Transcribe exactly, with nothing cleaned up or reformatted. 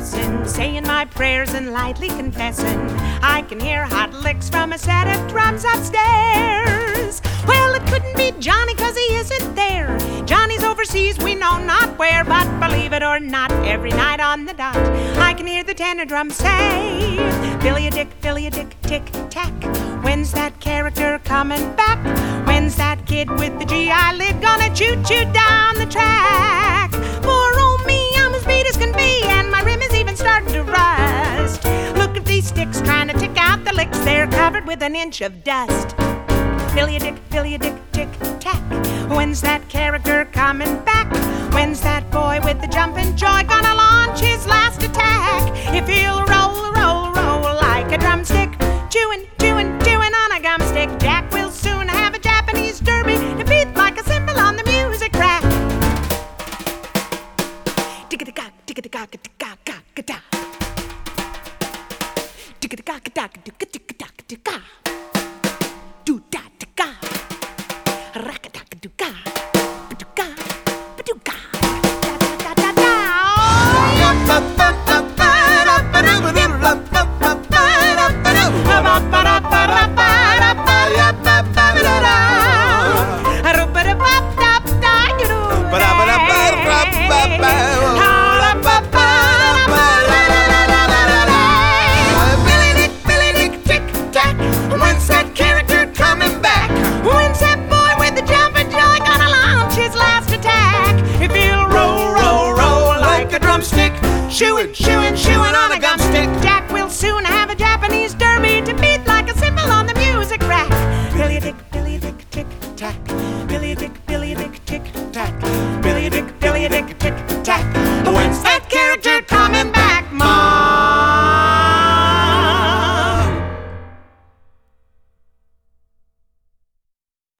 lesson, saying my prayers and lightly confessing. I can hear hot licks from a set of drums upstairs. Well, it couldn't be Johnny, cause he isn't there. Johnny's overseas, we know not where, but believe it or not, every night on the dot, I can hear the tenor drum say, Billy-a-dick, Billy-a-dick, tick-tack. When's that character coming back? When's that kid with the G I lid gonna choo-choo down the track? Poor old me, I'm as beat as can be, and my rim is even starting to rust. Look at these sticks trying to tick out the licks, they're covered with an inch of dust. Billy-a-dick, Billy-a-dick, tick-tack. When's that character coming back? When's that boy with the jumping joy gonna launch his last attack? If he'll roll, roll, roll like a drumstick, chewing, chewing, chewing on a gum stick, Jack will soon have a Japanese derby to beat like a cymbal on the music rack. Tick-a-tick-a, tick-a-tick-a, tick-a-tick-a, tick-a-tick-a. Tick-a-tick-a, tick-a-tick-a, tick-a-tick-a. Do-da-tick-a. Rack-a-tack-a-do-ka. Ba-do-ka. Ba-do-ka. Da-da-da-da-da. Chewing, chewing, chewing on a gum stick, Jack will soon have a Japanese derby to beat like a cymbal on the music rack. Billy-a-dick, Billy-a-dick, tick-tack. Billy-a-dick, Billy-a-dick,